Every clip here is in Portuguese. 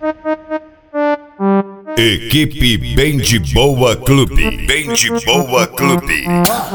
Equipe Bem de Boa Clube. Bem de Boa Clube.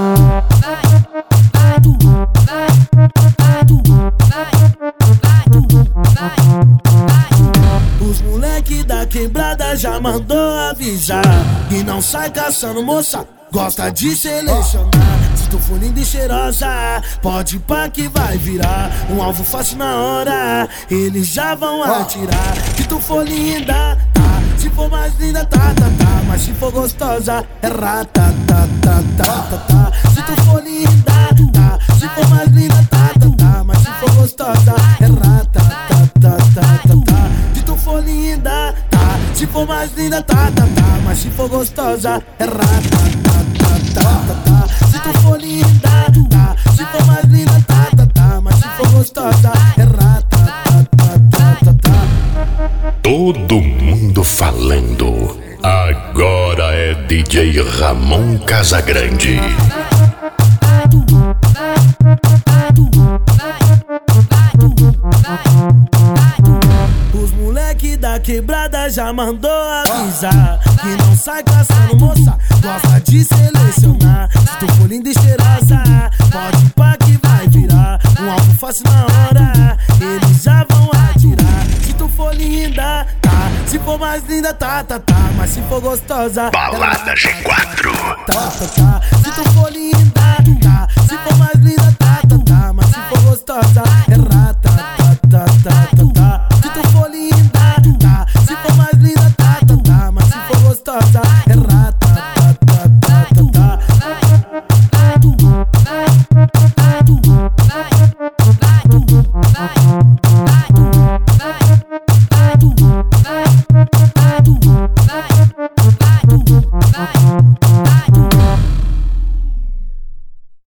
Os moleque da quebrada já mandou avisar que não sai caçando moça, gosta de selecionar. Se tu for linda e cheirosa, pode ir pá que vai virar um alvo fácil na hora, eles já vão atirar. Se tu for linda, tá, se for mais linda, tá, tá, tá, mas se for gostosa, é rata, tá, tá, tá, tá, tá. Se tu for linda, tá, se for mais linda, tá, tá, tá, mas se for gostosa, é rata, tá, tá, tá, tá, tá. Se tu for linda, tá, se for mais linda, tá, tá, tá, mas se for gostosa, é rata, tá, tá, tá, tá, tá. Se tu for linda, tá, se for mais linda, tá, tá, tá, mas se for gostosa, é rata, tá, tá, tá, tá, tá. Todo mundo falando. Agora é DJ Ramon Casagrande. Os moleque da quebrada já mandou avisar que não sai caçando moça, gosta de selecionar. Se tu for linda e cheirosa, pode ir pá que vai virar um alvo fácil na hora, eles já vão atirar. Se tu for linda, tá, se for mais linda, tá, tá, tá, mas se for gostosa, Balada G4. tá, tá, tá. Se tu for linda, tá, se for mais linda, tá, tá, tá, mas se for gostosa, é rata, tá, tá, tá, tá, tá. Se tu for linda, tá, se for mais linda, tá, tá, tá, mas se for gostosa, é rata, tá, tá, tá, tá, tá.